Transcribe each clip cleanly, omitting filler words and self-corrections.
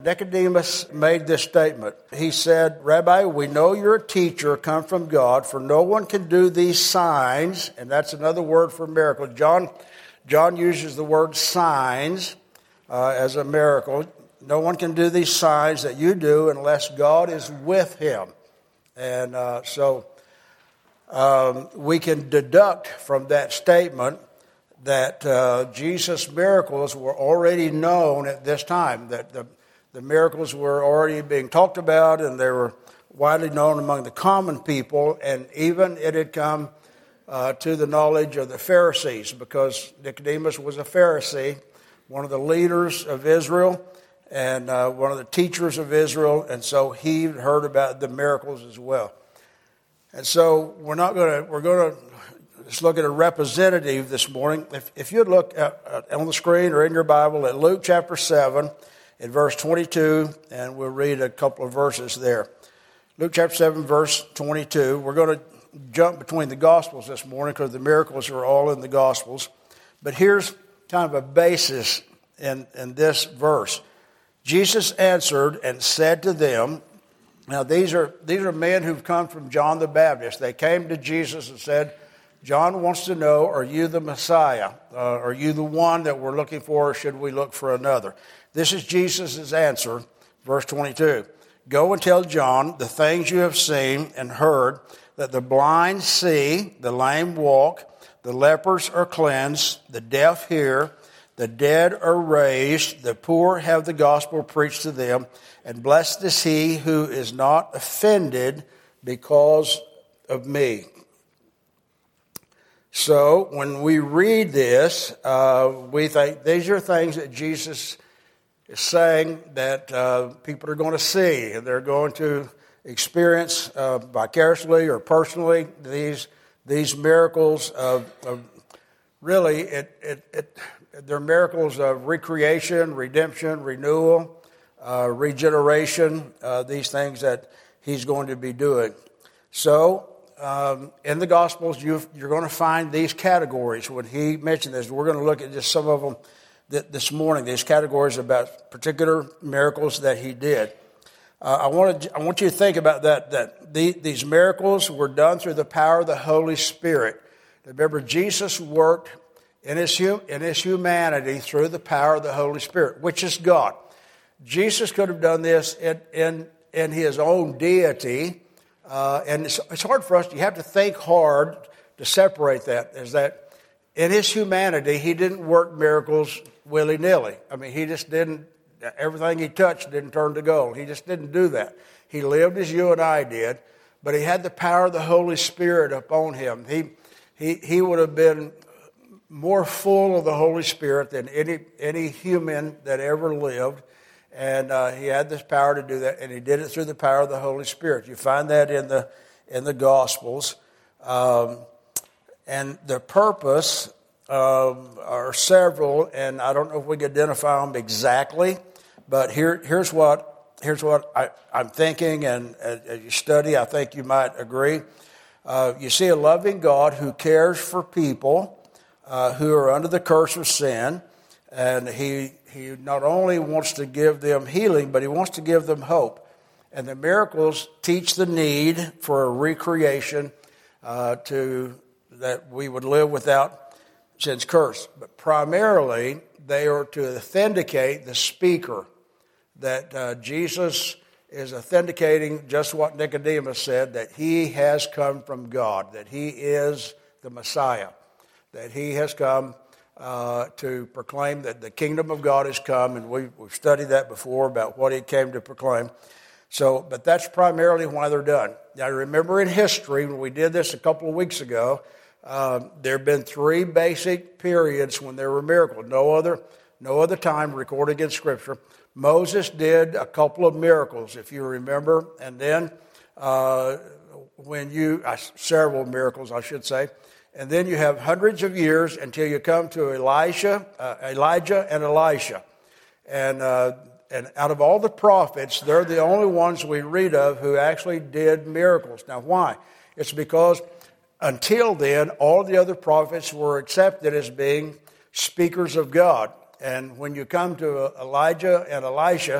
Nicodemus made this statement. He said, "Rabbi, we know you're a teacher come from God, for no one can do these signs," and that's another word for miracle. John uses the word signs as a miracle. No one can do these signs that you do unless God is with him. And so we can deduct from that statement that Jesus' miracles were already known at this time, that the miracles were already being talked about, and they were widely known among the common people, and even it had come to the knowledge of the Pharisees, because Nicodemus was a Pharisee, one of the leaders of Israel, and one of the teachers of Israel, and so he heard about the miracles as well. And so we're going to just look at a representative this morning. If you'd look on the screen or in your Bible at Luke chapter 7, in verse 22, and we'll read a couple of verses there. Luke chapter 7, verse 22. We're going to jump between the Gospels this morning because the miracles are all in the Gospels. But here's kind of a basis in this verse. Jesus answered and said to them, now these are men who've come from John the Baptist. They came to Jesus and said, John wants to know, are you the Messiah? Are you the one that we're looking for, or should we look for another? This is Jesus' answer, verse 22. Go and tell John the things you have seen and heard, that the blind see, the lame walk, the lepers are cleansed, the deaf hear, the dead are raised, the poor have the gospel preached to them, and blessed is he who is not offended because of me. So when we read this, we think these are things that Jesus is saying that people are going to see, and they're going to experience vicariously or personally these miracles of really they're miracles of recreation, redemption, renewal, regeneration. These things that he's going to be doing. So in the Gospels, you're going to find these categories. When he mentioned this, we're going to look at just some of them this morning, these categories about particular miracles that he did. I want you to think about that these miracles were done through the power of the Holy Spirit. Remember, Jesus worked in his humanity through the power of the Holy Spirit, which is God. Jesus could have done this in his own deity, and it's hard for us. You have to think hard to separate that. Is that in his humanity, he didn't work miracles willy-nilly. I mean, he just didn't, everything he touched didn't turn to gold. He just didn't do that. He lived as you and I did, but he had the power of the Holy Spirit upon him. He would have been more full of the Holy Spirit than any human that ever lived, and he had this power to do that, and he did it through the power of the Holy Spirit. You find that in the Gospels. And the purpose are several, and I don't know if we can identify them exactly, but here's what I'm thinking, and as you study, I think you might agree. You see a loving God who cares for people who are under the curse of sin, and he not only wants to give them healing, but he wants to give them hope. And the miracles teach the need for a recreation that we would live without sin's curse. But primarily, they are to authenticate the speaker, that Jesus is authenticating just what Nicodemus said, that he has come from God, that he is the Messiah, that he has come to proclaim that the kingdom of God has come, and we've studied that before about what he came to proclaim. So, but that's primarily why they're done. Now, remember in history, when we did this a couple of weeks ago, there have been three basic periods when there were miracles. No other time recorded in Scripture. Moses did a couple of miracles, if you remember, and then several miracles, I should say, and then you have hundreds of years until you come to Elijah and Elisha, and out of all the prophets, they're the only ones we read of who actually did miracles. Now, why? It's because until then, all the other prophets were accepted as being speakers of God. And when you come to Elijah and Elisha,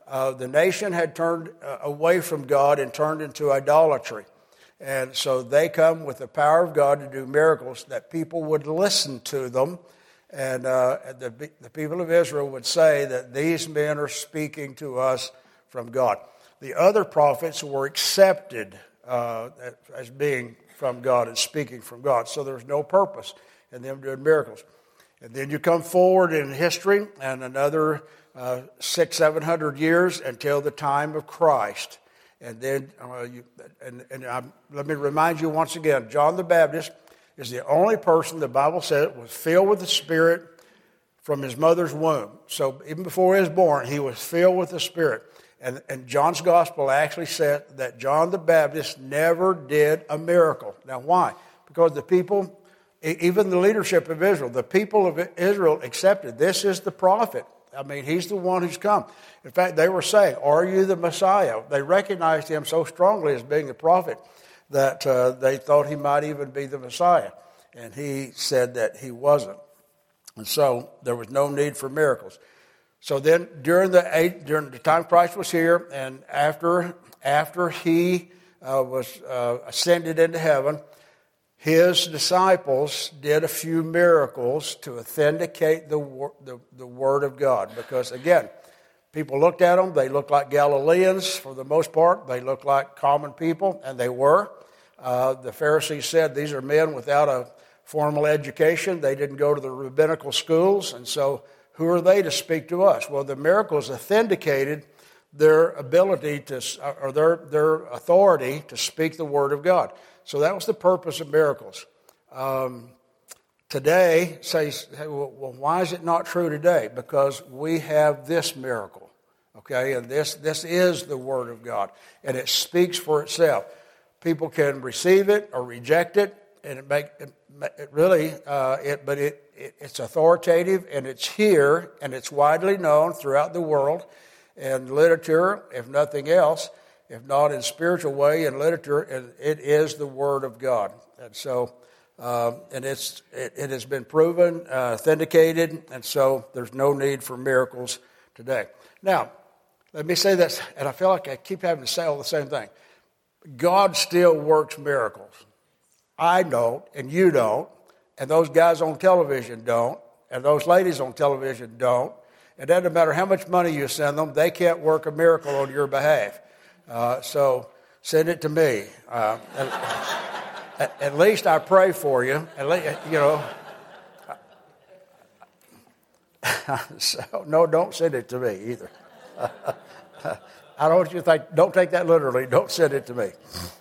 the nation had turned away from God and turned into idolatry. And so they come with the power of God to do miracles that people would listen to them. And the people of Israel would say that these men are speaking to us from God. The other prophets were accepted as being from God and speaking from God. So there's no purpose in them doing miracles. And then you come forward in history and another 600-700 years until the time of Christ. And then, let me remind you once again, John the Baptist is the only person the Bible said was filled with the Spirit from his mother's womb. So even before he was born, he was filled with the Spirit. And John's gospel actually said that John the Baptist never did a miracle. Now why? Because the people, even the leadership of Israel, the people of Israel accepted this is the prophet. I mean, he's the one who's come. In fact, they were saying, are you the Messiah? They recognized him so strongly as being the prophet that they thought he might even be the Messiah. And he said that he wasn't. And so there was no need for miracles. So then during the time Christ was here and after he was ascended into heaven, his disciples did a few miracles to authenticate the Word of God. Because, again, people looked at them. They looked like Galileans for the most part. They looked like common people, and they were. The Pharisees said these are men without a formal education. They didn't go to the rabbinical schools, and so who are they to speak to us? Well, the miracles authenticated their ability to, or their authority to speak the Word of God. So that was the purpose of miracles. Today, well, why is it not true today? Because we have this miracle, okay? And this is the Word of God, and it speaks for itself. People can receive it or reject it, and it's authoritative, and it's here, and it's widely known throughout the world, and literature, if nothing else. If not in spiritual way, in literature, it is the Word of God. And so, it has been proven, authenticated, and so there's no need for miracles today. Now, let me say this, and I feel like I keep having to say all the same thing. God still works miracles. I don't, and you don't, and those guys on television don't, and those ladies on television don't. It doesn't matter how much money you send them, they can't work a miracle on your behalf. So send it to me. At least I pray for you. So, no, don't send it to me either. I don't want you to think. Don't take that literally. Don't send it to me.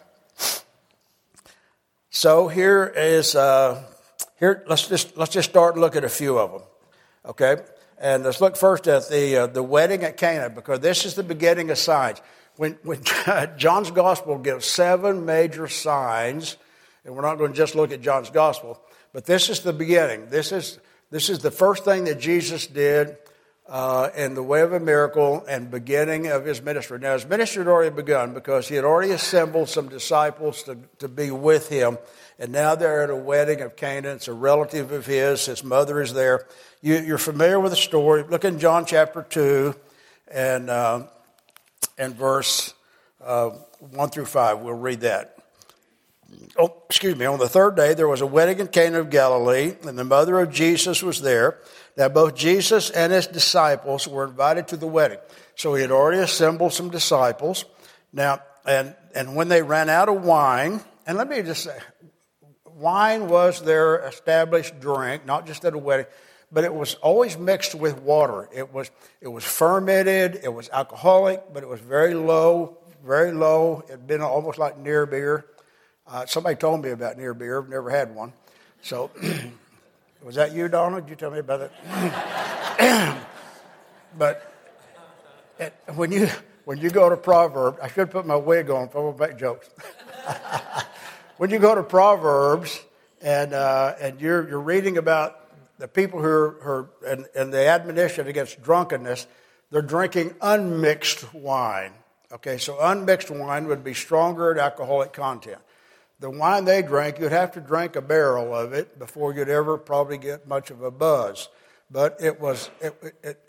So here is Let's just start and look at a few of them. Okay, and let's look first at the wedding at Cana, because this is the beginning of signs. When John's Gospel gives 7 major signs, and we're not going to just look at John's Gospel, but this is the beginning. This is the first thing that Jesus did in the way of a miracle and beginning of his ministry. Now, his ministry had already begun because he had already assembled some disciples to be with him, and now they're at a wedding of Cana. It's a relative of his. His mother is there. You're familiar with the story. Look in John chapter 2 and verse 1 through 5. We'll read that. On the third day, there was a wedding in Cana of Galilee, and the mother of Jesus was there. Now, both Jesus and his disciples were invited to the wedding. So he had already assembled some disciples. Now, and when they ran out of wine, and let me just say, wine was their established drink, not just at a wedding, but it was always mixed with water. It was fermented, it was alcoholic, but it was very low, very low. It had been almost like near beer. Somebody told me about near beer. I've never had one. So, was that you, Donna? Did you tell me about it? But when you go to Proverbs, I should put my wig on if I'm going to make jokes. When you go to Proverbs and you're reading about the people who are and the admonition against drunkenness, they're drinking unmixed wine. Okay, so unmixed wine would be stronger in alcoholic content. The wine they drank, you'd have to drink a barrel of it before you'd ever probably get much of a buzz. But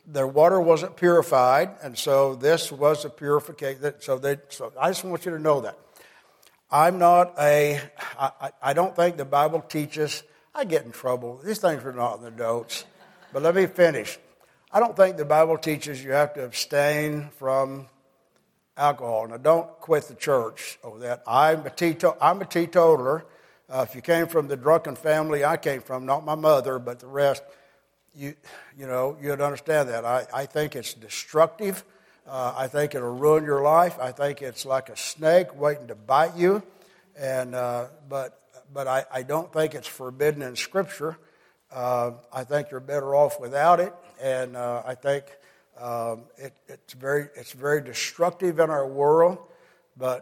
their water wasn't purified, and so this was a purification. So I just want you to know that. I don't think the Bible teaches, I get in trouble. These things are not in the notes. But let me finish. I don't think the Bible teaches you have to abstain from alcohol. Now, don't quit the church over that. I'm a teetotaler. If you came from the drunken family I came from, not my mother, but the rest, you'd understand that. I think it's destructive. I think it'll ruin your life. I think it's like a snake waiting to bite you. But I don't think it's forbidden in Scripture. I think you're better off without it, and I think it's very destructive in our world. But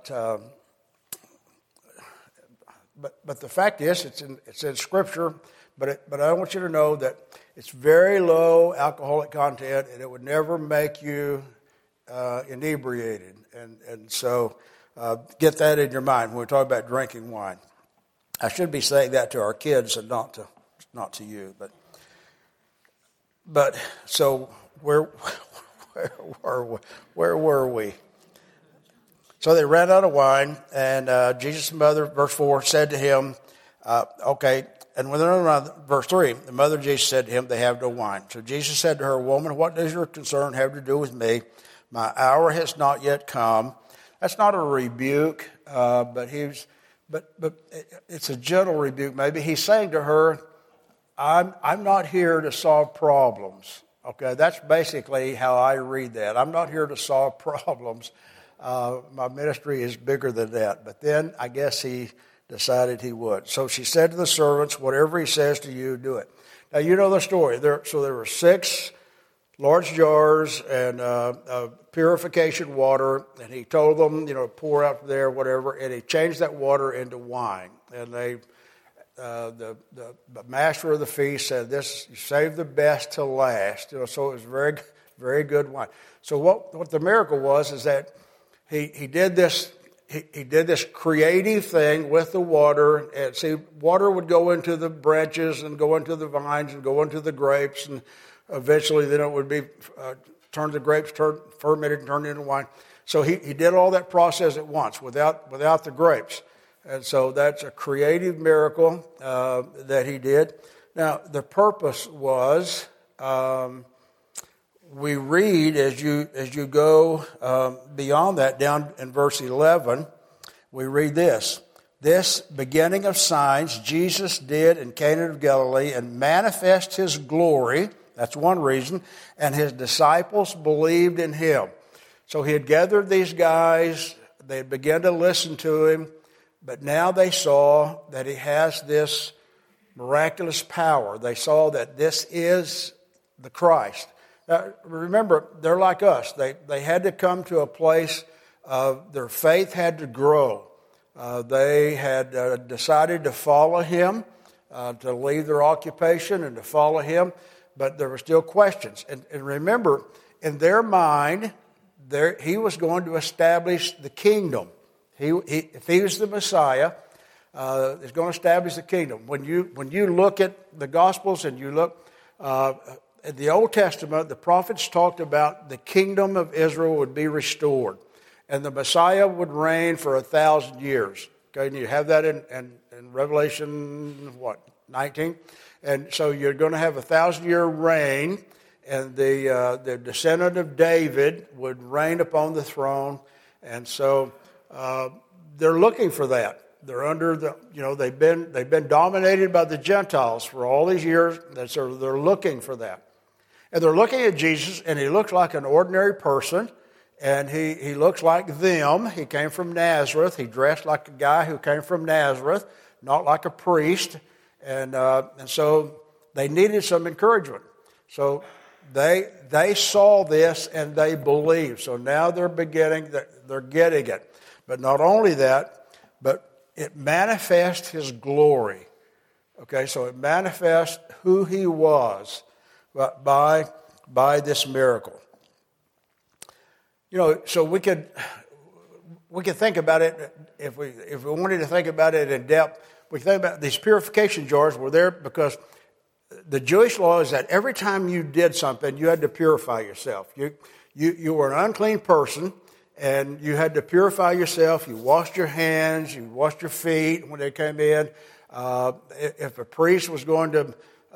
the fact is, it's in Scripture. But I want you to know that it's very low alcoholic content, and it would never make you inebriated. And so get that in your mind when we talk about drinking wine. I should be saying that to our kids and not to you. But so where were we? So they ran out of wine, and Jesus' mother, verse 4, said to him, okay. And when they're around, verse 3, the mother of Jesus said to him, they have no wine. So Jesus said to her, woman, what does your concern have to do with me? My hour has not yet come. That's not a rebuke, but it's a gentle rebuke. Maybe he's saying to her, I'm not here to solve problems. Okay, that's basically how I read that. I'm not here to solve problems. My ministry is bigger than that. But then I guess he decided he would. So she said to the servants, whatever he says to you, do it. Now, you know the story. There were 6 large jars and purification water, and he told them, pour out there, whatever, and he changed that water into wine. And the master of the feast said, "This, you save the best to last." So it was very, very good wine. So what the miracle was is that he did this. He did this creative thing with the water. And see, water would go into the branches and go into the vines and go into the grapes, and eventually then it would be the grapes fermented and turned into wine. So he did all that process at once without the grapes. And so that's a creative miracle that he did. Now, the purpose was, we read as you go beyond that, down in verse 11, we read this. This beginning of signs Jesus did in Cana of Galilee and manifest his glory. That's one reason. And his disciples believed in him. So he had gathered these guys. They had begun to listen to him. But now they saw that he has this miraculous power. They saw that this is the Christ. Now, remember, they're like us. They had to come to a place of their faith had to grow. They had decided to follow him, to leave their occupation and to follow him. But there were still questions. And remember, in their mind, he was going to establish the kingdom. If he was the Messiah, he's going to establish the kingdom. When you look at the Gospels and you look at the Old Testament, the prophets talked about the kingdom of Israel would be restored, and the Messiah would reign for 1,000 years. Okay, and you have that in Revelation 19, and so you're going to have a 1,000-year reign, and the descendant of David would reign upon the throne, and so. They're looking for that. They're under they've been dominated by the Gentiles for all these years, and so they're looking for that. And they're looking at Jesus, and he looks like an ordinary person, and he looks like them. He came from Nazareth. He dressed like a guy who came from Nazareth, not like a priest, and so they needed some encouragement. So they saw this and they believed. So now they're getting it. But not only that, but it manifests his glory. Okay, so it manifests who he was by this miracle. So we could think about it if we wanted to think about it in depth. We think about these purification jars were there because the Jewish law is that every time you did something, you had to purify yourself. You were an unclean person, and you had to purify yourself. You washed your hands, you washed your feet when they came in. If a priest was going to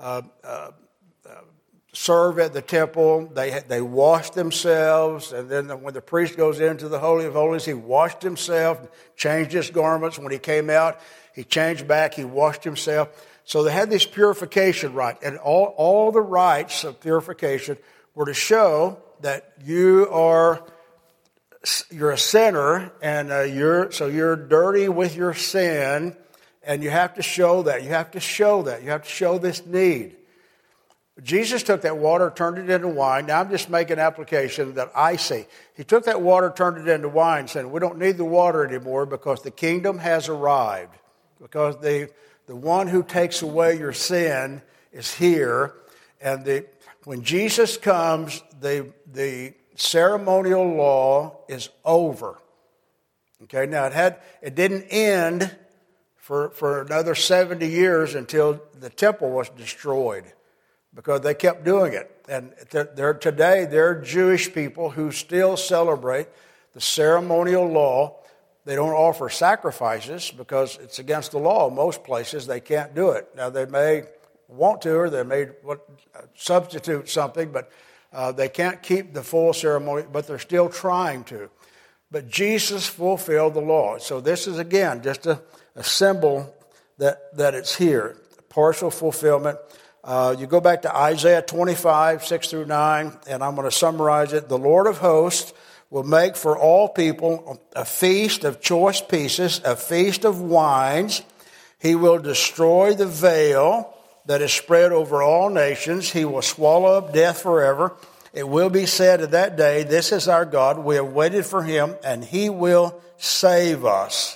serve at the temple, they washed themselves, and then when the priest goes into the Holy of Holies, he washed himself, changed his garments. When he came out, he changed back, he washed himself. So they had this purification rite, and all the rites of purification were to show that you're a sinner, and you're dirty with your sin, and you have to show that. You have to show this need. Jesus took that water, turned it into wine. Now I'm just making an application that I see. He took that water, turned it into wine, saying we don't need the water anymore because the kingdom has arrived. Because the one who takes away your sin is here. And when Jesus comes, the ceremonial law is over. Okay, now it didn't end for another 70 years until the temple was destroyed, because they kept doing it. And today, there are Jewish people who still celebrate the ceremonial law. They don't offer sacrifices because it's against the law. Most places, they can't do it. Now, they may want to, or they may substitute something, but they can't keep the full ceremony, but they're still trying to. But Jesus fulfilled the law. So this is, again, just a symbol that it's here, partial fulfillment. You go back to Isaiah 25, 6 through 9, and I'm going to summarize it. The Lord of hosts will make for all people a feast of choice pieces, a feast of wines. He will destroy the veil that is spread over all nations. He will swallow up death forever. It will be said at that day, this is our God. We have waited for him, and he will save us.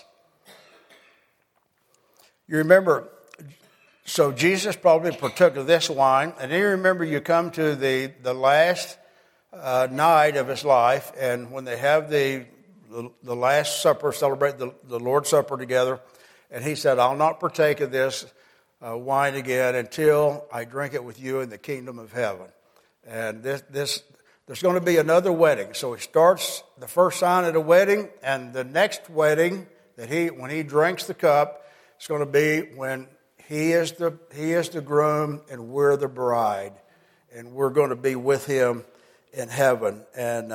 You remember, so Jesus probably partook of this wine, and then you remember you come to the last night of his life, and when they have the Last Supper, celebrate the Lord's Supper together, and he said, I'll not partake of this wine again until I drink it with you in the kingdom of heaven. And there's going to be another wedding. So he starts the first sign of the wedding, and the next wedding when he drinks the cup, it's going to be when he is the groom and we're the bride, and we're going to be with him in heaven, and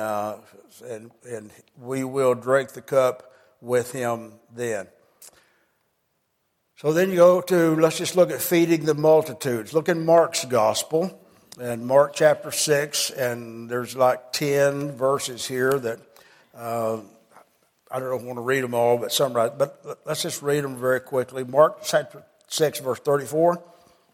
we will drink the cup with him then. So then you go to, let's just look at feeding the multitudes. Look in Mark's gospel, and Mark chapter 6, and there's like 10 verses here that I don't want to read them all, but summarize. But let's just read them very quickly. Mark chapter 6, verse 34.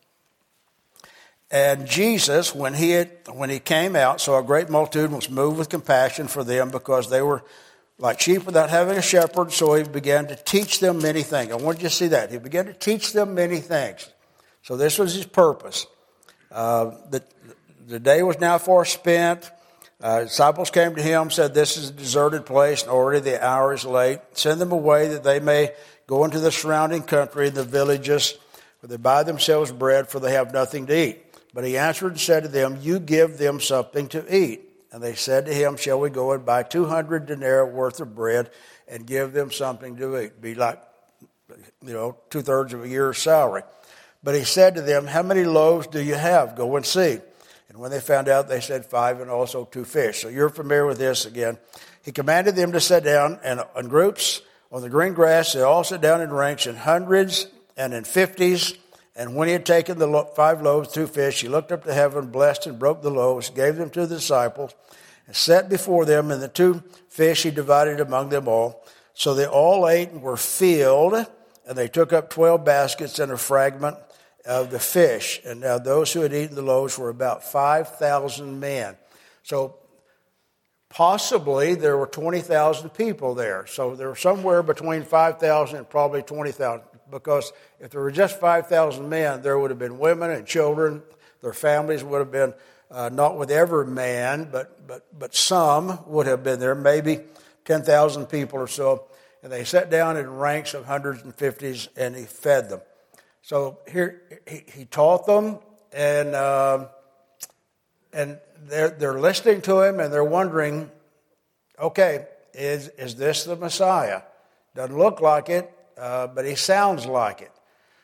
And Jesus, when he came out, saw a great multitude, was moved with compassion for them because they were like sheep without having a shepherd. So he began to teach them many things. I want you to see that. He began to teach them many things. So this was his purpose. The day was now far spent. Disciples came to him, said, this is a deserted place, and already the hour is late. Send them away that they may go into the surrounding country, the villages, where they buy themselves bread, for they have nothing to eat. But he answered and said to them, you give them something to eat. And they said to him, shall we go and buy 200 denarii worth of bread and give them something to eat? Be like, 2/3 of a year's salary. But he said to them, how many loaves do you have? Go and see. And when they found out, they said 5 and also 2 fish. So you're familiar with this again. He commanded them to sit down and in groups on the green grass. They all sat down in ranks in hundreds and in 50s. And when he had taken the 5 loaves, 2 fish, he looked up to heaven, blessed and broke the loaves, gave them to the disciples, and set before them. And the 2 fish he divided among them all. So they all ate and were filled, and they took up 12 baskets and a fragment of the fish. And now those who had eaten the loaves were about 5,000 men. So possibly there were 20,000 people there. So there were somewhere between 5,000 and probably 20,000. Because if there were just 5,000 men, there would have been women and children. Their families would have been not with every man, but some would have been there, maybe 10,000 people or so. And they sat down in ranks of hundreds and fifties, and he fed them. So here he taught them, and they're listening to him, and they're wondering, okay, is this the Messiah? Doesn't look like it, but he sounds like it.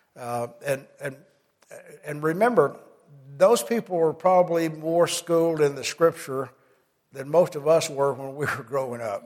And remember, those people were probably more schooled in the Scripture than most of us were when we were growing up.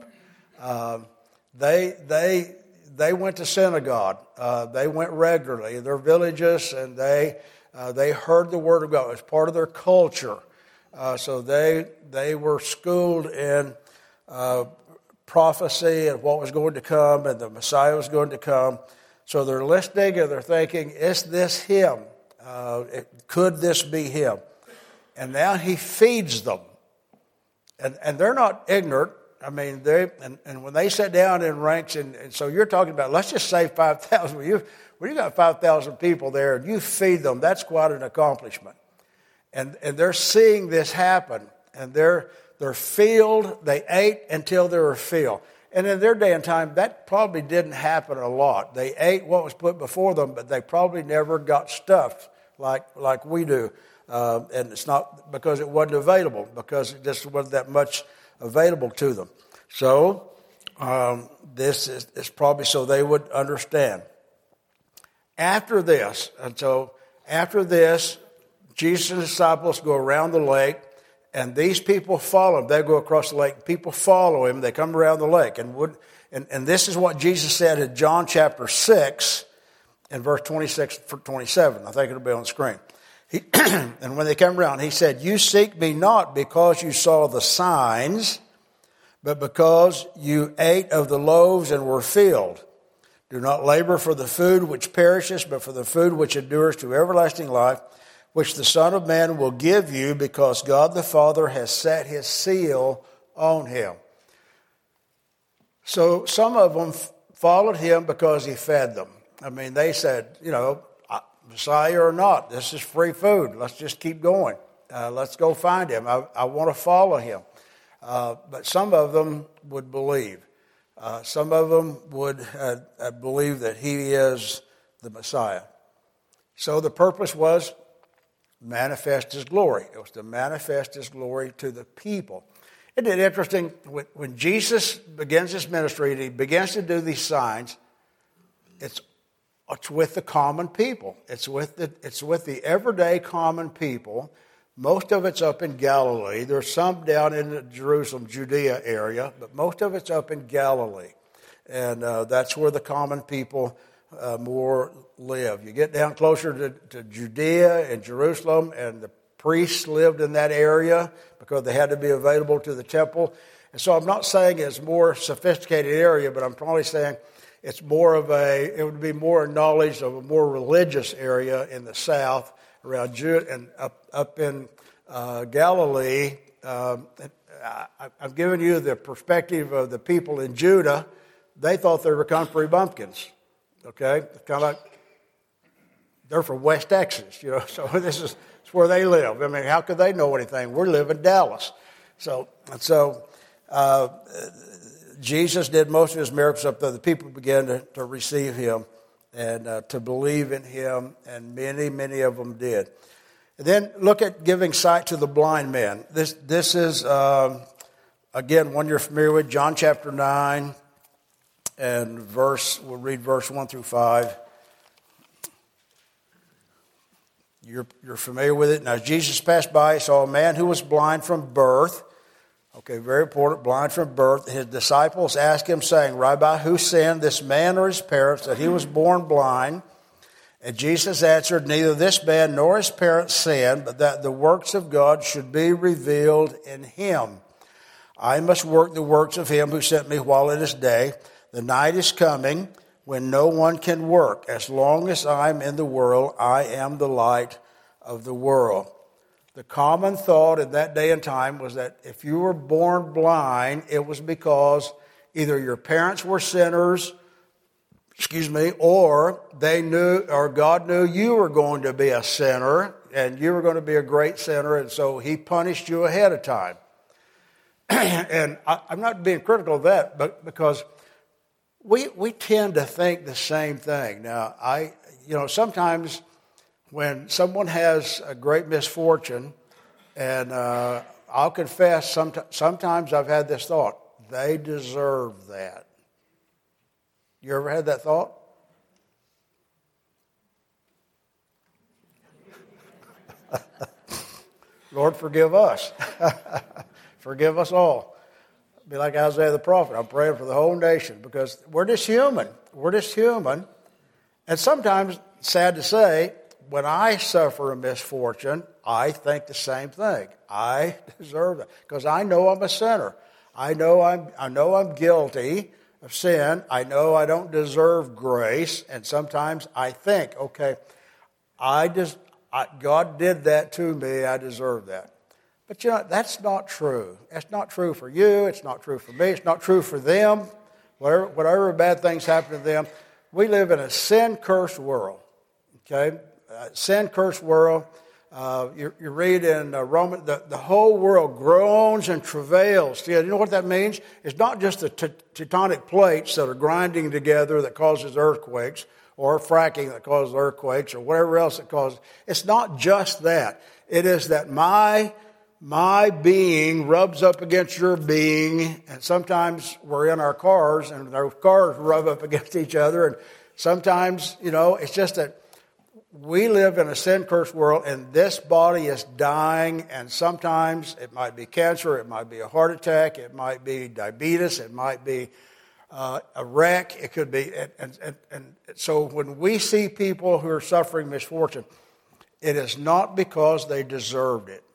They went to synagogue. They went regularly in their villages, and they heard the Word of God. It was part of their culture. So they were schooled in prophecy and what was going to come, and the Messiah was going to come. So they're listening and they're thinking, is this him? Could this be him? And now he feeds them. And they're not ignorant. I mean, and when they sit down in ranks, and so you're talking about, let's just say 5,000. When you got 5,000 people there and you feed them, that's quite an accomplishment. And they're seeing this happen, and they're filled. They ate until they were filled. And in their day and time, that probably didn't happen a lot. They ate what was put before them, but they probably never got stuffed like we do. And it's not because it wasn't available, because it just wasn't that much available to them. So this is probably so they would understand. After this, Jesus and his disciples go around the lake, and these people follow him. They go across the lake. People follow him. They come around the lake. And this is what Jesus said in John chapter 6 and verse 26 to 27. I think it'll be on the screen. And when they come around, he said, you seek me not because you saw the signs, but because you ate of the loaves and were filled. Do not labor for the food which perishes, but for the food which endures to everlasting life, which the Son of Man will give you, because God the Father has set his seal on him. So some of them followed him because he fed them. I mean, they said, Messiah or not, this is free food. Let's just keep going. Let's go find him. I want to follow him. But some of them would believe. Some of them would believe that he is the Messiah. So the purpose was manifest his glory. It was to manifest his glory to the people. Isn't it interesting? When Jesus begins his ministry and he begins to do these signs, it's with the common people. It's with the everyday common people. Most of it's up in Galilee. There's some down in the Jerusalem, Judea area, but most of it's up in Galilee. And that's where the common people more live. You get down closer to Judea and Jerusalem, and the priests lived in that area because they had to be available to the temple. And so I'm not saying it's a more sophisticated area, but I'm probably saying it would be more knowledge of a more religious area in the south around Judah and up in Galilee. I've given you the perspective of the people in Judah. They thought they were country bumpkins. Okay, it's kind of like they're from West Texas, so this is where they live. I mean, how could they know anything? We live in Dallas. So Jesus did most of his miracles up there. The people began to receive him and to believe in him, and many, many of them did. And then look at giving sight to the blind men. This is, again, one you're familiar with, John chapter 9. And we'll read verse 1 through 5. You're familiar with it. Now, as Jesus passed by, he saw a man who was blind from birth. Okay, very important, blind from birth. His disciples asked him, saying, Rabbi, who sinned, this man or his parents, that he was born blind? And Jesus answered, neither this man nor his parents sinned, but that the works of God should be revealed in him. I must work the works of him who sent me while it is day. The night is coming when no one can work. As long as I'm in the world, I am the light of the world. The common thought in that day and time was that if you were born blind, it was because either your parents were sinners, or they knew, or God knew you were going to be a sinner, and you were going to be a great sinner, and so he punished you ahead of time. And I'm not being critical of that, but because we tend to think the same thing. Now, sometimes when someone has a great misfortune, and I'll confess, sometimes I've had this thought, they deserve that. You ever had that thought? Lord, forgive us. Forgive us all. Be like Isaiah the prophet. I'm praying for the whole nation because we're just human. We're just human. And sometimes, sad to say, when I suffer a misfortune, I think the same thing. I deserve that because I know I'm a sinner. I know I'm guilty of sin. I know I don't deserve grace. And sometimes I think, okay, God did that to me. I deserve that. But that's not true. It's not true for you. It's not true for me. It's not true for them. Whatever bad things happen to them. We live in a sin-cursed world. Okay? Sin-cursed world. You read in Romans, the whole world groans and travails. You know what that means? It's not just the tectonic plates that are grinding together that causes earthquakes, or fracking that causes earthquakes, or whatever else it causes. It's not just that. It is that my being rubs up against your being, and sometimes we're in our cars, and our cars rub up against each other, and sometimes, it's just that we live in a sin-cursed world, and this body is dying, and sometimes it might be cancer, it might be a heart attack, it might be diabetes, it might be a wreck, it could be, and so when we see people who are suffering misfortune, it is not because they deserved it.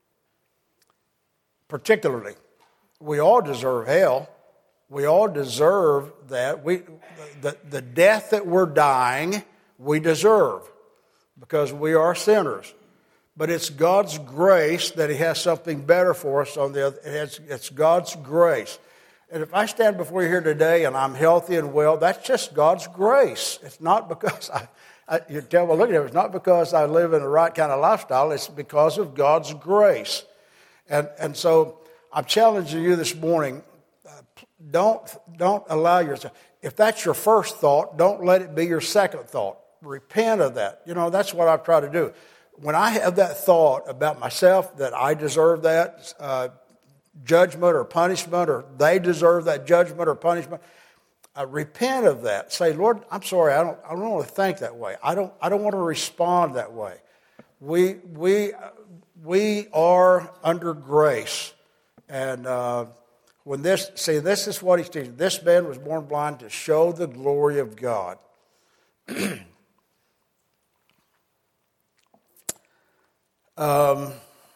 Particularly, we all deserve hell. We all deserve that. The death that we're dying, we deserve because we are sinners. But it's God's grace that He has something better for us on the other. It's God's grace. And if I stand before you here today and I'm healthy and well, that's just God's grace. It's not because you tell me, look at it, it's not because I live in the right kind of lifestyle. It's because of God's grace. And so I'm challenging you this morning, don't allow yourself, if that's your first thought, don't let it be your second thought. Repent of that. That's what I've tried to do. When I have that thought about myself, that I deserve that judgment or punishment, or they deserve that judgment or punishment, repent of that. Say, Lord, I'm sorry, I don't want to think that way. I don't want to respond that way. We are under grace. And this is what he's teaching. This man was born blind to show the glory of God. I'm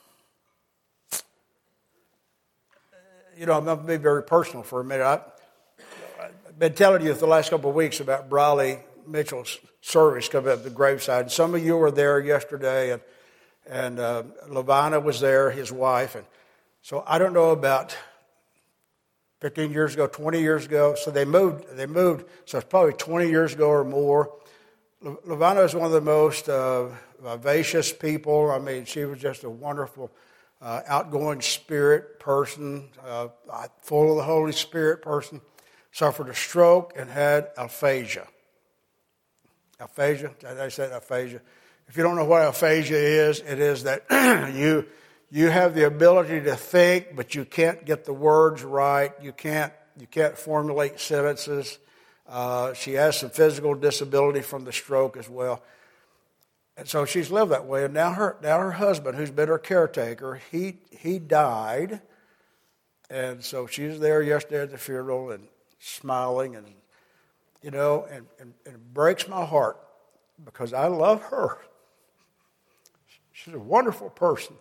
going to be very personal for a minute. I've been telling you for the last couple of weeks about Briley Mitchell's service coming up at the graveside. And some of you were there yesterday, and Lavana was there, his wife. And so I don't know, about 15 years ago, 20 years ago. So they moved. So it's probably 20 years ago or more. Lavana is one of the most vivacious people. I mean, she was just a wonderful, outgoing spirit person, full of the Holy Spirit person. Suffered a stroke and had aphasia. Aphasia? I said aphasia. If you don't know what aphasia is, it is that you have the ability to think, but you can't get the words right. You can't formulate sentences. She has some physical disability from the stroke as well. And so she's lived that way. And now her husband, who's been her caretaker, he died. And so she's there yesterday at the funeral and smiling, and it breaks my heart because I love her. She's a wonderful person.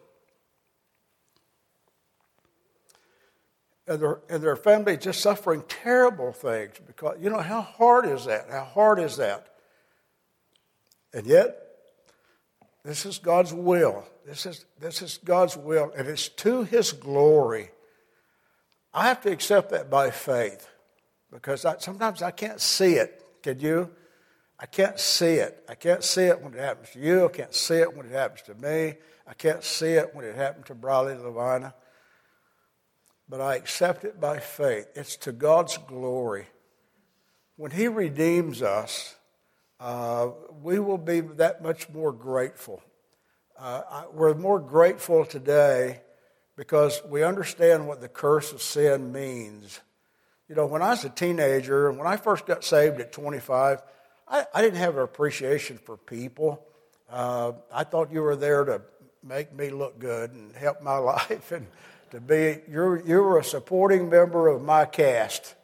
And their family just suffering terrible things because, how hard is that? How hard is that? And yet, this is God's will. This is God's will, and it's to His glory. I have to accept that by faith because sometimes I can't see it. Can you? I can't see it. I can't see it when it happens to you. I can't see it when it happens to me. I can't see it when it happened to Briley Lavina. But I accept it by faith. It's to God's glory. When He redeems us, we will be that much more grateful. We're more grateful today because we understand what the curse of sin means. You know, when I was a teenager, and when I first got saved at 25, I didn't have an appreciation for people. I thought you were there to make me look good and help my life, and to be you were a supporting member of my cast.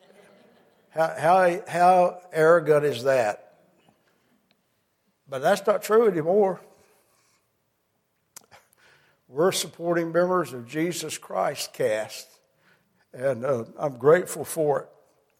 How arrogant is that? But that's not true anymore. We're supporting members of Jesus Christ cast, and I'm grateful for it.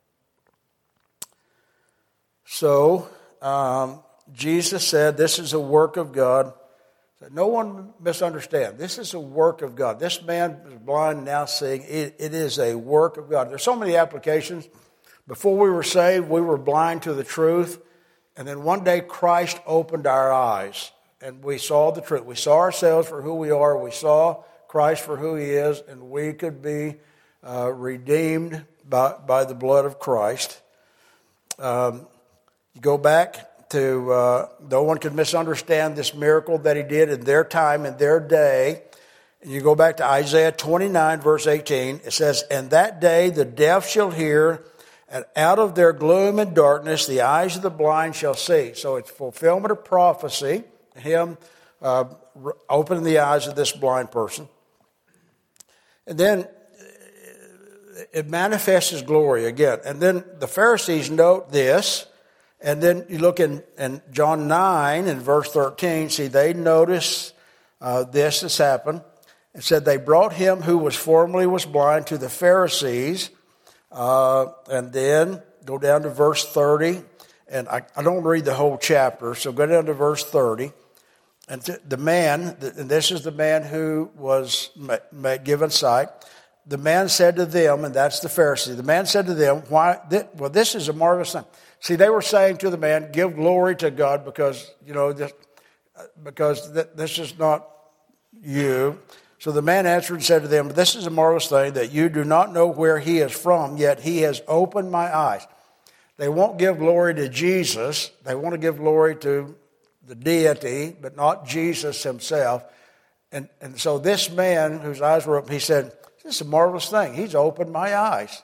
So, Jesus said this is a work of God. No one misunderstand. This is a work of God. This man is blind, now seeing. It is a work of God. There's so many applications. Before we were saved, we were blind to the truth. And then one day Christ opened our eyes and we saw the truth. We saw ourselves for who we are. We saw Christ for who he is, and we could be redeemed by the blood of Christ. You go back to, no one could misunderstand this miracle that he did in their time, in their day. And you go back to Isaiah 29, verse 18. It says, "And that day the deaf shall hear, and out of their gloom and darkness the eyes of the blind shall see." So it's fulfillment of prophecy, him opening the eyes of this blind person. And then it manifests his glory again. And then the Pharisees note this. And then you look in John 9 and verse 13. See, they notice this has happened. It said they brought him who formerly was blind to the Pharisees. And then go down to verse 30. And I don't read the whole chapter, so go down to verse 30. And the man, and this is the man who was given sight. The man said to them, and that's the Pharisee, the man said to them, "Why? Well, this is a marvelous thing." See, they were saying to the man, "Give glory to God because this is not you." So the man answered and said to them, "This is a marvelous thing that you do not know where he is from, yet he has opened my eyes." They won't give glory to Jesus. They want to give glory to the deity, but not Jesus himself. And so this man whose eyes were open, he said, "This is a marvelous thing. He's opened my eyes."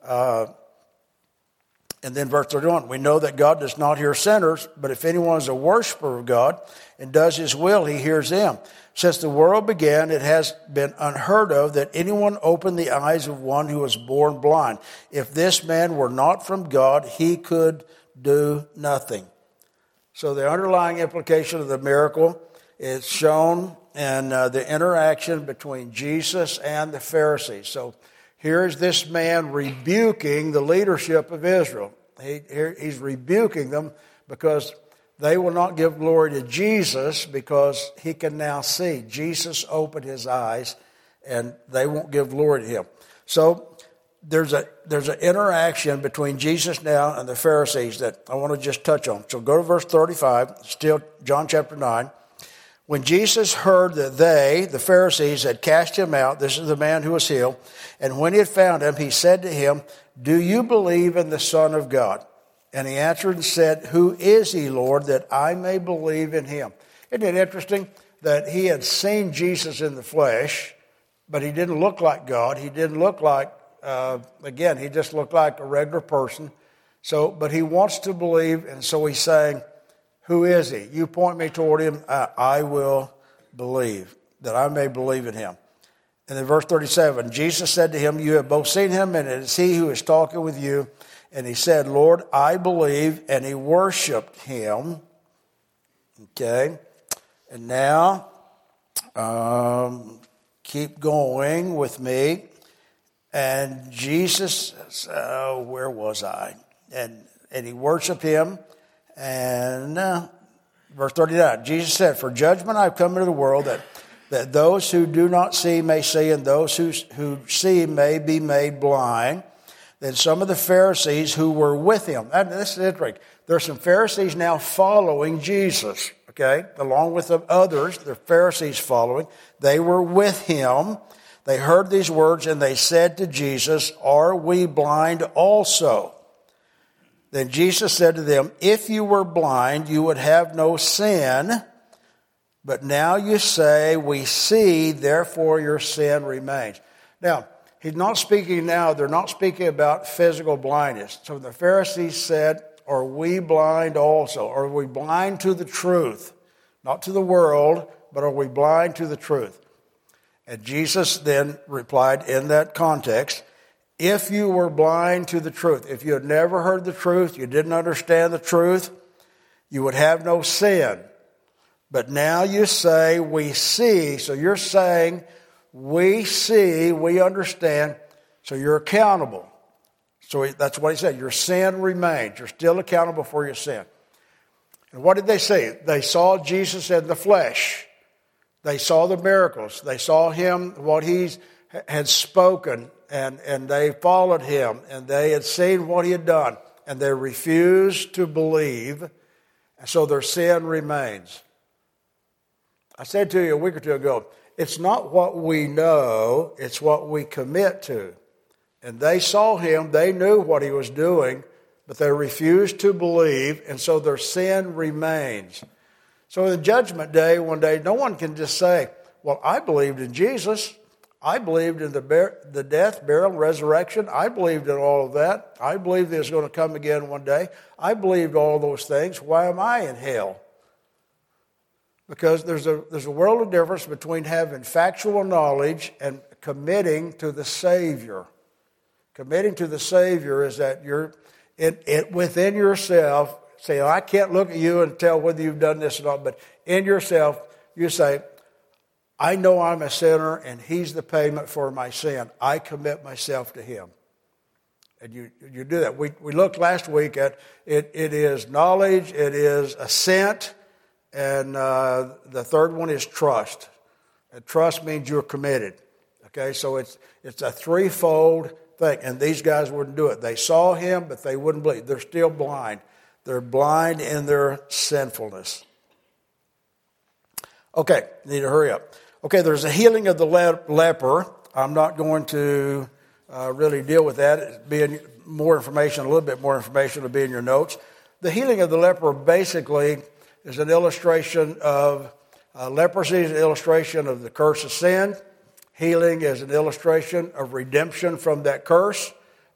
And then verse 31, "We know that God does not hear sinners, but if anyone is a worshiper of God and does his will, he hears him. Since the world began, it has been unheard of that anyone opened the eyes of one who was born blind. If this man were not from God, he could do nothing." So the underlying implication of the miracle is shown in the interaction between Jesus and the Pharisees. So here's this man rebuking the leadership of Israel. He's rebuking them because they will not give glory to Jesus because he can now see. Jesus opened his eyes and they won't give glory to him. So there's an interaction between Jesus now and the Pharisees that I want to just touch on. So go to verse 35, still John chapter 9. "When Jesus heard that they, the Pharisees, had cast him out," this is the man who was healed, "and when he had found him, he said to him, 'Do you believe in the Son of God?' And he answered and said, 'Who is he, Lord, that I may believe in him?'" Isn't it interesting that he had seen Jesus in the flesh, but he didn't look like God. He didn't look like, he just looked like a regular person. So, but he wants to believe, and so he's saying, "Who is he? You point me toward him, I will believe, that I may believe in him." And in verse 37, Jesus said to him, "You have both seen him, and it is he who is talking with you." And he said, "Lord, I believe," and he worshiped him. Okay. And now, keep going with me. And Jesus, where was I? And he worshiped him. And verse 39, Jesus said, "For judgment I have come into the world, that those who do not see may see, and those who see may be made blind." Then some of the Pharisees who were with him, and this is interesting, there's some Pharisees now following Jesus, okay, along with the others, the Pharisees following. They were with him. They heard these words, and they said to Jesus, "Are we blind also?" Then Jesus said to them, if you were blind, you would have no sin. But now you say, we see, therefore your sin remains. Now, he's not speaking now, they're not speaking about physical blindness. So the Pharisees said, are we blind also? Are we blind to the truth? Not to the world, but are we blind to the truth? And Jesus then replied in that context, if you were blind to the truth, if you had never heard the truth, you didn't understand the truth, you would have no sin. But now you say, we see. So you're saying, we see, we understand, so you're accountable. So that's what he said. Your sin remains. You're still accountable for your sin. And what did they see? They saw Jesus in the flesh. They saw the miracles. They saw him, what he had spoken, and they followed him, and they had seen what he had done, and they refused to believe, and so their sin remains. I said to you a week or two ago, it's not what we know, it's what we commit to. And they saw him, they knew what he was doing, but they refused to believe, and so their sin remains. So in the judgment day, one day, no one can just say, well, I believed in Jesus. I believed in the death, burial, and resurrection. I believed in all of that. I believed he was going to come again one day. I believed all those things. Why am I in hell? Because there's a world of difference between having factual knowledge and committing to the Savior. Committing to the Savior is that you're within yourself, say, I can't look at you and tell whether you've done this or not, but in yourself, you say, I know I'm a sinner and he's the payment for my sin. I commit myself to him. And you do that. We looked last week at it is knowledge, it is assent, and the third one is trust. And trust means you're committed. Okay, so it's a threefold thing. And these guys wouldn't do it. They saw him, but they wouldn't believe. They're still blind. They're blind in their sinfulness. Okay, need to hurry up. Okay, there's a healing of the leper. I'm not going to really deal with that. It'll be a little bit more information will be in your notes. The healing of the leper basically is an illustration of leprosy, is an illustration of the curse of sin. Healing is an illustration of redemption from that curse.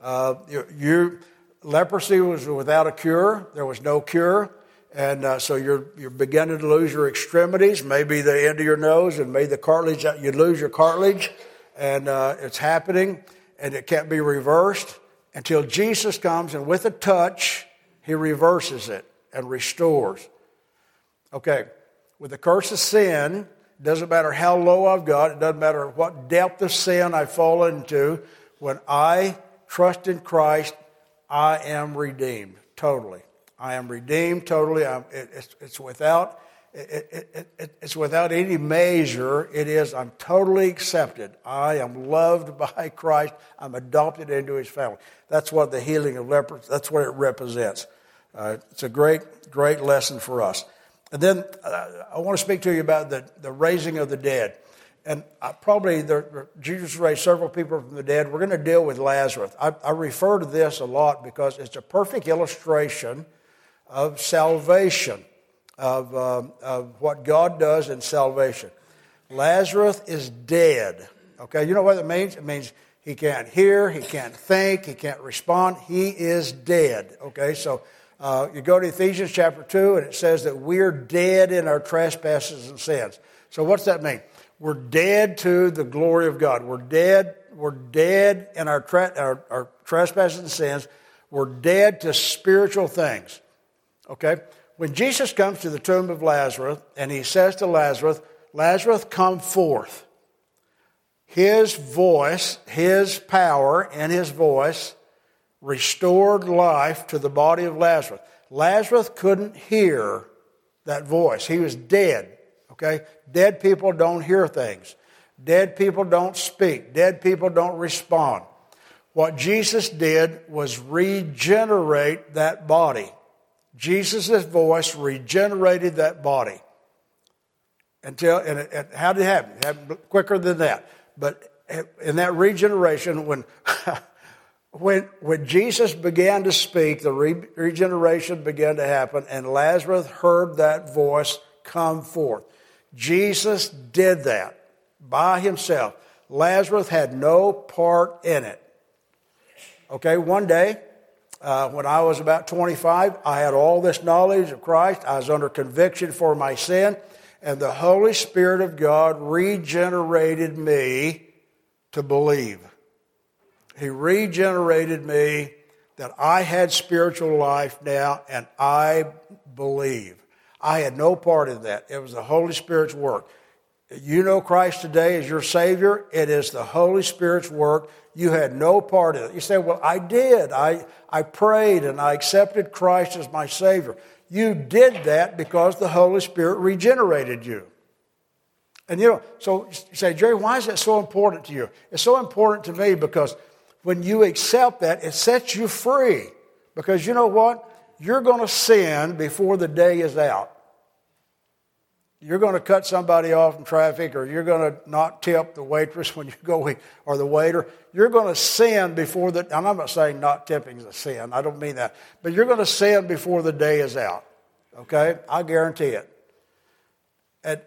Leprosy was without a cure. There was no cure. And so you're beginning to lose your extremities, maybe the end of your nose, and maybe the cartilage, you lose your cartilage. And it's happening, and it can't be reversed until Jesus comes, and with a touch, he reverses it and restores. Okay, with the curse of sin, it doesn't matter how low I've got, it doesn't matter what depth of sin I've fallen into, when I trust in Christ, I am redeemed totally. I am redeemed totally. It's without any measure. I'm totally accepted. I am loved by Christ. I'm adopted into his family. That's what the healing of lepers, that's what it represents. It's a great lesson for us. And then I want to speak to you about the raising of the dead. And Jesus raised several people from the dead. We're going to deal with Lazarus. I refer to this a lot because it's a perfect illustration of salvation, of what God does in salvation. Lazarus is dead. Okay, you know what it means? It means he can't hear, he can't think, he can't respond. He is dead. Okay, so you go to Ephesians chapter 2, and it says that we're dead in our trespasses and sins. So what's that mean? We're dead to the glory of God. We're dead in our trespasses and sins. We're dead to spiritual things. Okay? When Jesus comes to the tomb of Lazarus, and he says to Lazarus, Lazarus, come forth. His voice, his power and his voice restored life to the body of Lazarus. Lazarus couldn't hear that voice. He was dead. Okay? Dead people don't hear things. Dead people don't speak. Dead people don't respond. What Jesus did was regenerate that body. Jesus' voice regenerated that body. And how did it happen? It happened quicker than that. But in that regeneration, when when Jesus began to speak, the regeneration began to happen, and Lazarus heard that voice come forth. Jesus did that by himself. Lazarus had no part in it. Okay, one day, when I was about 25, I had all this knowledge of Christ. I was under conviction for my sin, and the Holy Spirit of God regenerated me to believe. He regenerated me that I had spiritual life now, and I believe. I had no part in that. It was the Holy Spirit's work. You know Christ today as your Savior. It is the Holy Spirit's work. You had no part in it. You say, well, I did. I prayed and I accepted Christ as my Savior. You did that because the Holy Spirit regenerated you. And so you say, Jerry, why is that so important to you? It's so important to me because when you accept that, it sets you free. Because you know what? You're going to sin before the day is out. You're going to cut somebody off in traffic, or you're going to not tip the waitress when you go, or the waiter. You're going to sin before and I'm not saying not tipping is a sin. I don't mean that. But you're going to sin before the day is out. Okay? I guarantee it. And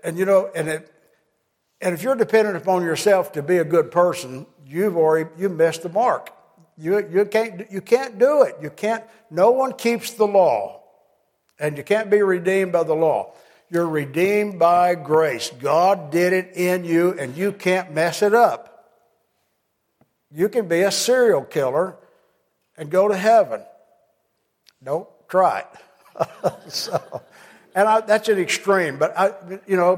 if you're dependent upon yourself to be a good person, you missed the mark. You can't do it. You can't. No one keeps the law, and you can't be redeemed by the law. You're redeemed by grace. God did it in you, and you can't mess it up. You can be a serial killer and go to heaven. Don't try it. That's an extreme, but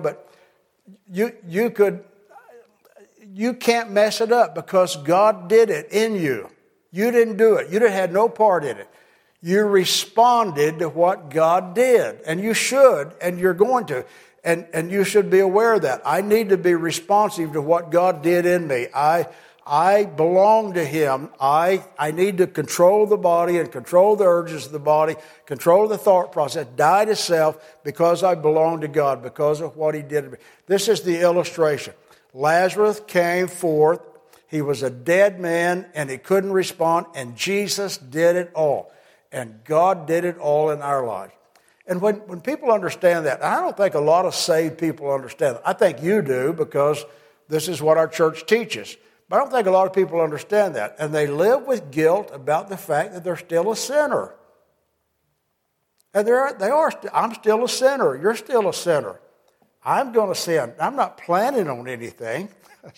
you can't mess it up because God did it in you. You didn't do it. You had no part in it. You responded to what God did, and you should, and you're going to, and you should be aware of that. I need to be responsive to what God did in me. I belong to Him. I need to control the body and control the urges of the body, control the thought process, die to self because I belong to God, because of what He did to me. This is the illustration. Lazarus came forth. He was a dead man, and he couldn't respond, and Jesus did it all. And God did it all in our lives. And when people understand that, I don't think a lot of saved people understand that. I think you do, because this is what our church teaches. But I don't think a lot of people understand that. And they live with guilt about the fact that they're still a sinner. And they are. I'm still a sinner. You're still a sinner. I'm going to sin. I'm not planning on anything.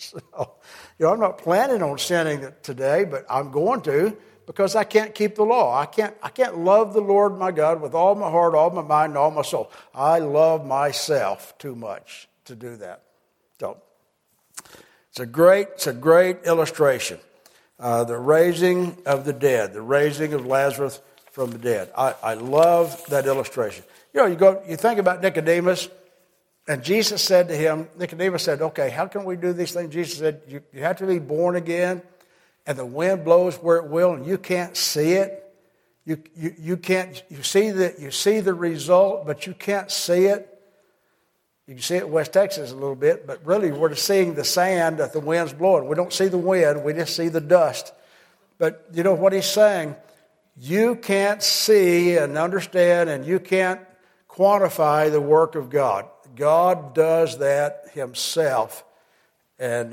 I'm not planning on sinning today, but I'm going to, because I can't keep the law. I can't love the Lord my God with all my heart, all my mind, and all my soul. I love myself too much to do that. So it's a great illustration. The raising of the dead, the raising of Lazarus from the dead. I love that illustration. You think about Nicodemus, and Jesus said to him, Nicodemus said, okay, how can we do these things? Jesus said, you have to be born again, and the wind blows where it will, and you can't see it. You can't. You see the result, but you can't see it. You can see it in West Texas a little bit, but really we're seeing the sand that the wind's blowing. We don't see the wind, we just see the dust. But you know what he's saying? You can't see and understand, and you can't quantify the work of God. God does that Himself. And,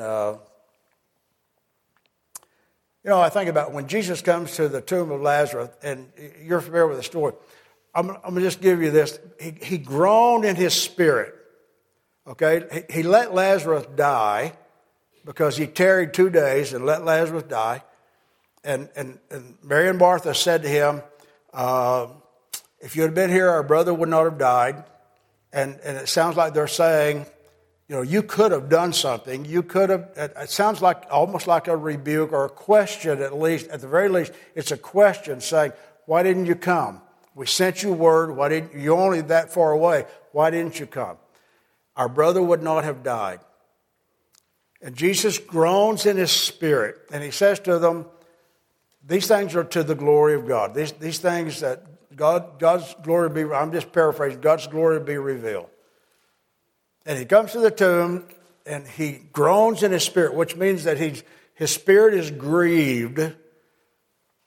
I think about when Jesus comes to the tomb of Lazarus, and you're familiar with the story. I'm going to just give you this. He groaned in his spirit. Okay? He let Lazarus die because he tarried 2 days and let Lazarus die. And Mary and Martha said to him, if you had been here, our brother would not have died. And it sounds like they're saying, you could have done something. You could have. It sounds like almost like a rebuke or a question, at the very least. It's a question saying, why didn't you come? We sent you word. Why didn't you're only that far away? Why didn't you come? Our brother would not have died. And Jesus groans in his spirit, and he says to them, these things are to the glory of God. These things that God's glory be, I'm just paraphrasing, God's glory be revealed. And he comes to the tomb, and he groans in his spirit, which means that his spirit is grieved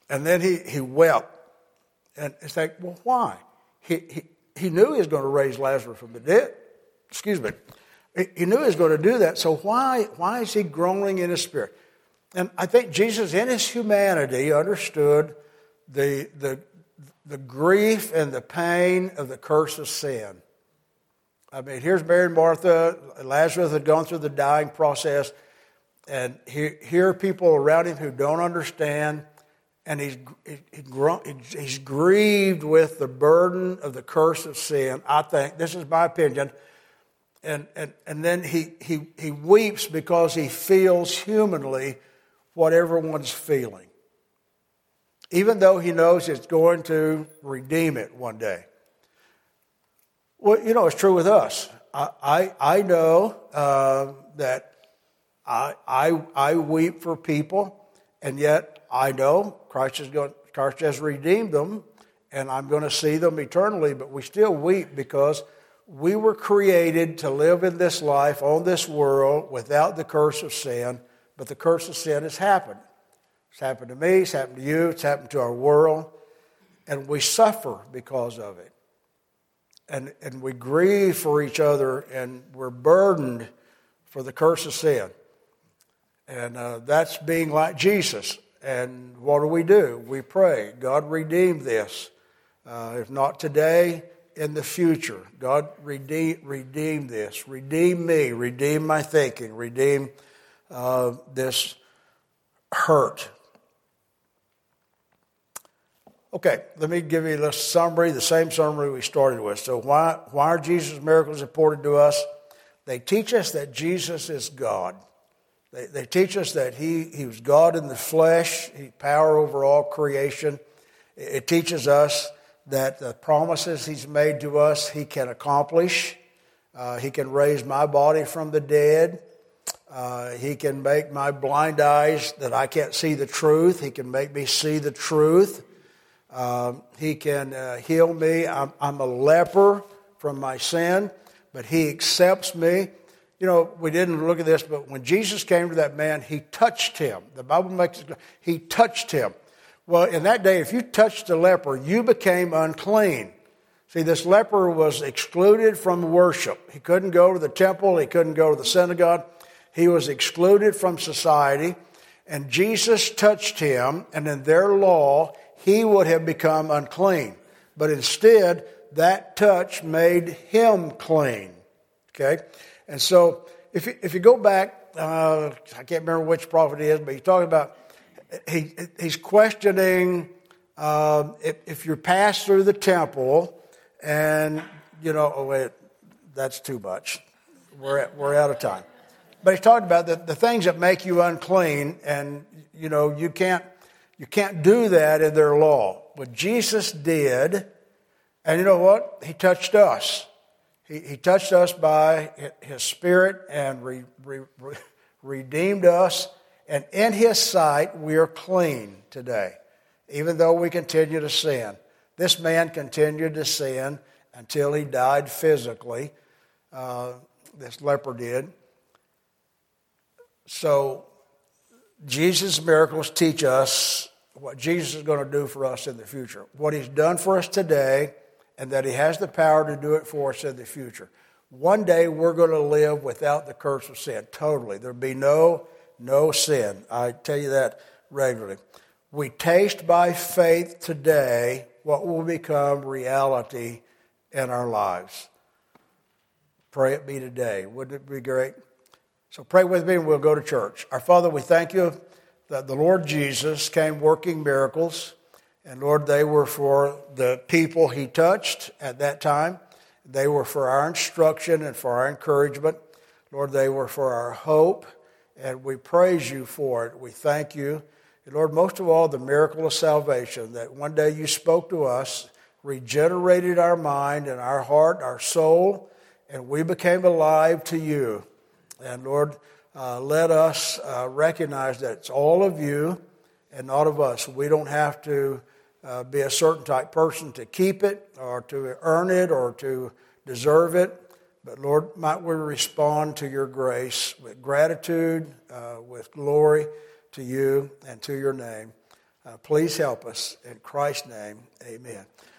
And then he wept. And it's like, well, why? He knew he was going to raise Lazarus from the dead. Excuse me. He knew he was going to do that. So why is he groaning in his spirit? And I think Jesus, in his humanity, understood the grief and the pain of the curse of sin. I mean, here's Mary and Martha. Lazarus had gone through the dying process. And here are people around him who don't understand. And he's grieved with the burden of the curse of sin. I think, this is my opinion. And then he weeps because he feels humanly what everyone's feeling. Even though he knows it's going to redeem it one day. Well, it's true with us. I know that I weep for people, and yet I know Christ has redeemed them, and I'm going to see them eternally, but we still weep because we were created to live in this life, on this world, without the curse of sin, but the curse of sin has happened. It's happened to me, it's happened to you, it's happened to our world, and we suffer because of it. And we grieve for each other, and we're burdened for the curse of sin. And that's being like Jesus. And what do? We pray, God, redeem this. If not today, in the future. God, redeem this. Redeem me. Redeem my thinking. Redeem this hurt. Okay, let me give you a summary, the same summary we started with. So why are Jesus' miracles important to us? They teach us that Jesus is God. They teach us that he was God in the flesh, he power over all creation. It teaches us that the promises he's made to us, he can accomplish. He can raise my body from the dead. He can make my blind eyes that I can't see the truth. He can make me see the truth. He can heal me. I'm a leper from my sin, but he accepts me. We didn't look at this, but when Jesus came to that man, he touched him. The Bible makes it clear. He touched him. Well, in that day, if you touched a leper, you became unclean. See, this leper was excluded from worship. He couldn't go to the temple. He couldn't go to the synagogue. He was excluded from society. And Jesus touched him, and in their law, he would have become unclean. But instead, that touch made him clean. Okay? And so, if you go back, I can't remember which prophet it is, but he's talking about, he's questioning if you pass through the temple and, that's too much. We're out of time. But he's talking about the things that make you unclean, and, you can't do that in their law. But Jesus did, and you know what? He touched us. He touched us by his Spirit and redeemed us. And in his sight, we are clean today, even though we continue to sin. This man continued to sin until he died physically. This leper did. So Jesus' miracles teach us what Jesus is going to do for us in the future. What he's done for us today, and that he has the power to do it for us in the future. One day we're going to live without the curse of sin, totally. There'll be no sin. I tell you that regularly. We taste by faith today what will become reality in our lives. Pray it be today. Wouldn't it be great? So pray with me and we'll go to church. Our Father, we thank you that the Lord Jesus came working miracles. And Lord, they were for the people he touched at that time. They were for our instruction and for our encouragement. Lord, they were for our hope. And we praise you for it. We thank you. And Lord, most of all, the miracle of salvation, that one day you spoke to us, regenerated our mind and our heart, our soul, and we became alive to you. And Lord, let us recognize that it's all of you and not of us. We don't have to be a certain type person to keep it or to earn it or to deserve it. But Lord, might we respond to your grace with gratitude, with glory to you and to your name. Please help us. In Christ's name, amen.